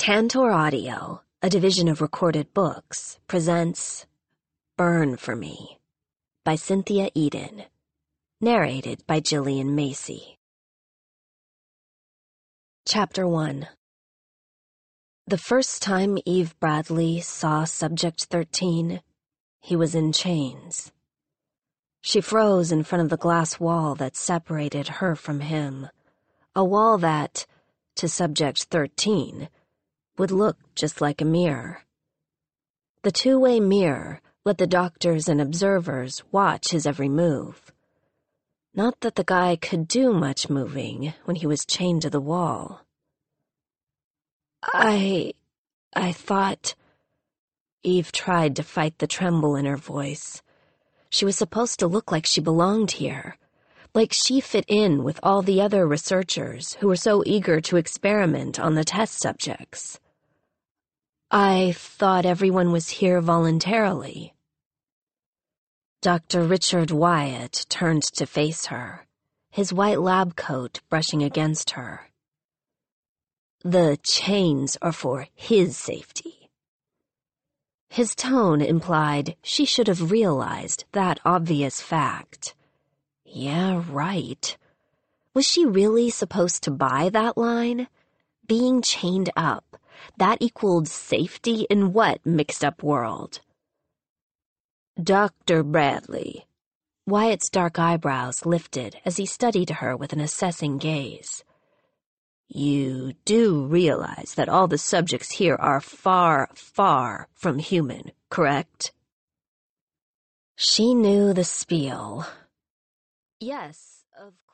Tantor Audio, a division of Recorded Books, presents Burn for Me by Cynthia Eden, narrated by Gillian Macy. Chapter 1. The first time Eve Bradley saw Subject 13, he was in chains. She froze in front of the glass wall that separated her from him, a wall that, to Subject 13, would look just like a mirror. The two-way mirror let the doctors and observers watch his every move. Not that the guy could do much moving when he was chained to the wall. I thought... Eve tried to fight the tremble in her voice. She was supposed to look like she belonged here, like she fit in with all the other researchers who were so eager to experiment on the test subjects. I thought everyone was here voluntarily. Dr. Richard Wyatt turned to face her, his white lab coat brushing against her. The chains are for his safety. His tone implied she should have realized that obvious fact. Yeah, right. Was she really supposed to buy that line? Being chained up, that equaled safety in what mixed-up world? Dr. Bradley. Wyatt's dark eyebrows lifted as he studied her with an assessing gaze. You do realize that all the subjects here are far, far from human, correct? She knew the spiel. Yes, of course.